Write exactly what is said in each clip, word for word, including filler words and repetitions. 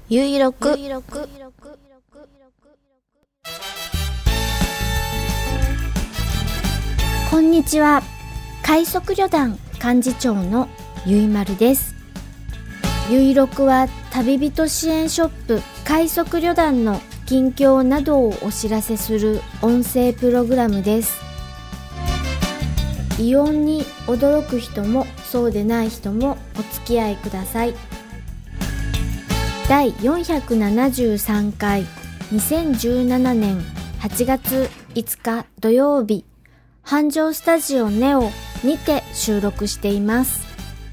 ゆいろくこんにちは。快速旅団幹事長のゆいまるです。ゆいろくは旅人支援ショップ快速旅団の近況などをお知らせする音声プログラムです。異音に驚く人もそうでない人もお付き合いください。だいよんひゃくななじゅうさんかいにせんじゅうななねんはちがついつか土曜日、繁盛スタジオネオにて収録しています。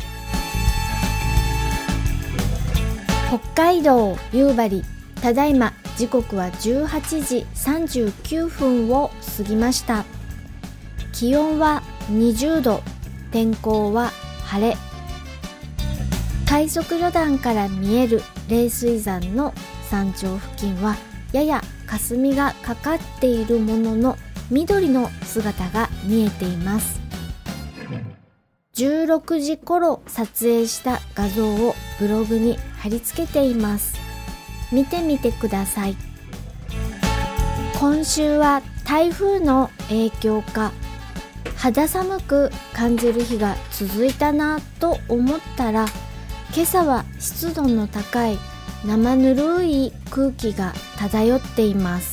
北海道夕張、ただいま時刻はじゅうはちじさんじゅうきゅうふんを過ぎました。気温はにじゅうど、天候は晴れ。快速旅団から見える冷水山の山頂付近はやや霞がかかっているものの緑の姿が見えています。じゅうろくじ頃撮影した画像をブログに貼り付けています。見てみてください。今週は台風の影響か肌寒く感じる日が続いたなと思ったら、今朝は湿度の高い生ぬるい空気が漂っています。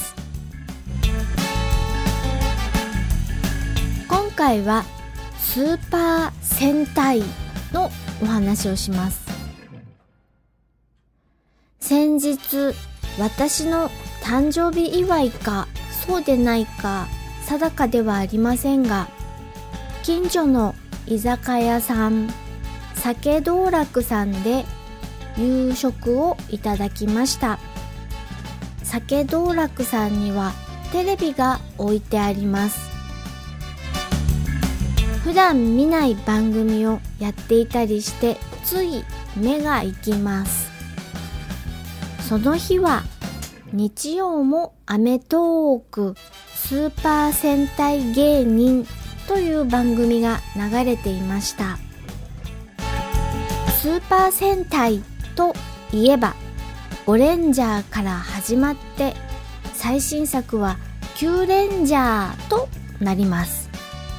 今回はスーパー戦隊のお話をします。先日、私の誕生日祝いかそうでないか定かではありませんが、近所の居酒屋さん、酒道楽さんで夕食をいただきました。酒道楽さんにはテレビが置いてあります。普段見ない番組をやっていたりしてつい目が行きます。その日は日曜もアメトーークスーパー戦隊芸人という番組が流れていました。スーパー戦隊といえばゴレンジャーから始まって最新作はキューレンジャーとなります。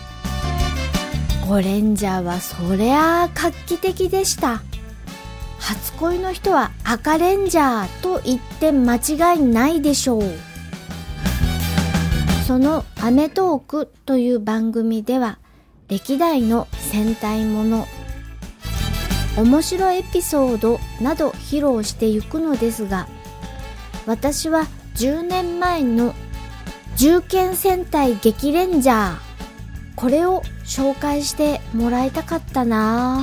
ゴレンジャーはそりゃあ画期的でした。初恋の人は赤レンジャーと言って間違いないでしょう。そのアメトーークという番組では歴代の戦隊もの、面白いエピソードなど披露していくのですが、私はじゅうねんまえの銃剣戦隊激レンジャー、これを紹介してもらいたかったな。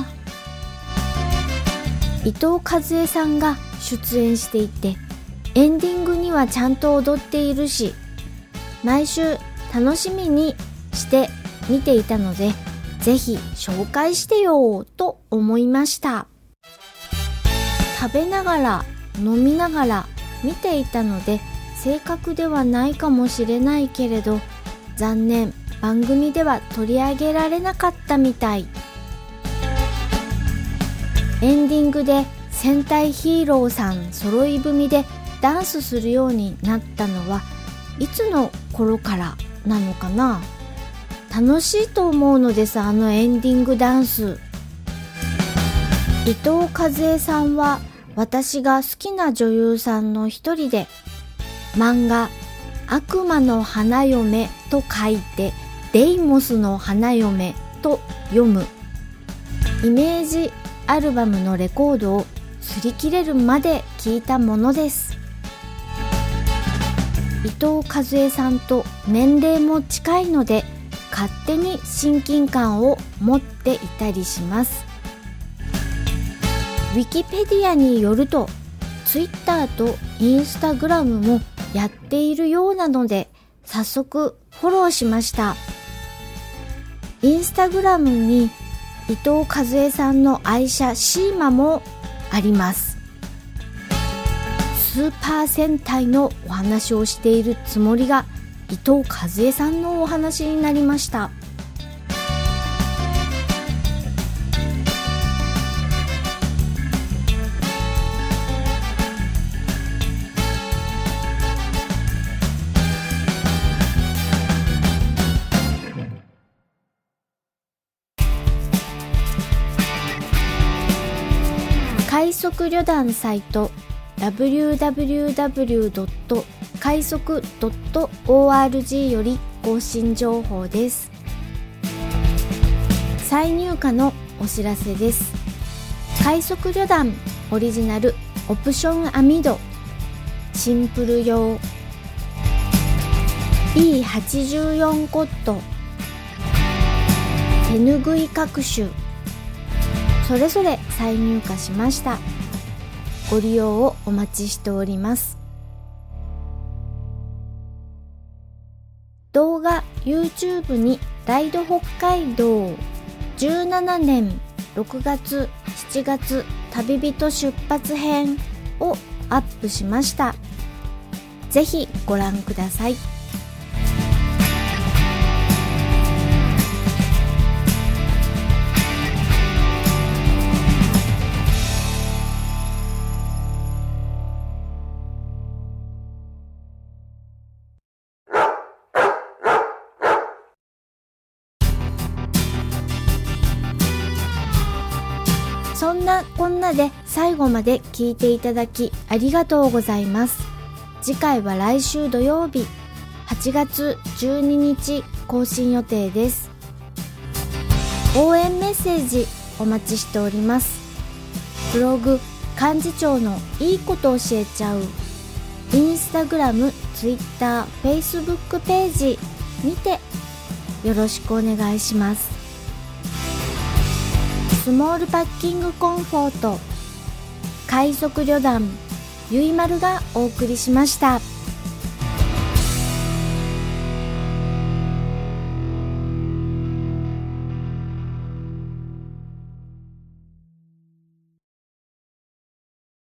伊藤和恵さんが出演していて、エンディングにはちゃんと踊っているし、毎週楽しみにして見ていたので、ぜひ紹介してよと思いました。食べながら飲みながら見ていたので正確ではないかもしれないけれど、残念、番組では取り上げられなかったみたい。エンディングで戦隊ヒーローさん揃い踏みでダンスするようになったのはいつの頃からなのかな。楽しいと思うのです。あのエンディングダンス。伊藤和恵さんは私が好きな女優さんの一人で、漫画悪魔の花嫁と書いてデイモスの花嫁と読むイメージアルバムのレコードを擦り切れるまで聞いたものです。伊藤和恵さんと年齢も近いので勝手に親近感を持っていたりします。ウィキペディアによると、ツイッターとインスタグラムもやっているようなので、早速フォローしました。インスタグラムに伊藤和恵さんの愛車シーマもあります。スーパー戦隊のお話をしているつもりが伊藤和恵さんのお話になりました。 快速旅団サイト ダブリューダブリューダブリュードット快速ドットオーアールジー より更新情報です。再入荷のお知らせです。快速旅団オリジナルオプション網戸シンプル用 ビーはちじゅうよん コット手ぬぐい各種それぞれ再入荷しました。ご利用をお待ちしております。動画 YouTube にライド北海道じゅうななねんろくがつしちがつ旅人出発編をアップしました。ぜひご覧ください。そんなこんなで最後まで聞いていただきありがとうございます。次回は来週土曜日はちがつじゅうににち更新予定です。応援メッセージお待ちしております。ブログ幹事長のいいこと教えちゃうインスタグラム、ツイッター、フェイスブックページにてよろしくお願いします。スモールパッキングコンフォート快速旅団ゆいまるがお送りしました。